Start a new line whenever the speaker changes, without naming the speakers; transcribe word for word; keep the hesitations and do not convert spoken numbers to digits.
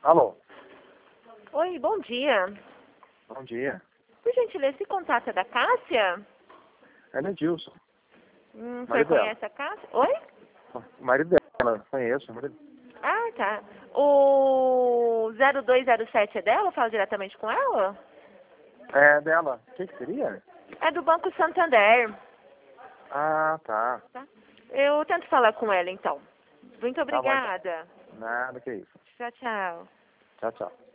Alô,
Oi, bom dia.
bom dia.
Por gentileza, esse contato é da Cássia?
É Nedilson,
Hum, o senhor
marido dela.
conhece a Cássia? Oi?
O marido dela, conheço. o marido-
Ah, tá. O zero dois zero sete é dela? Eu falo diretamente com ela?
É dela. O que, que seria?
É do Banco Santander.
Ah, tá.
Tá? Eu tento falar com ela, então. Muito
Tá bom então.
obrigada.
Nada que isso.
Tchau, tchau.
Tchau, tchau.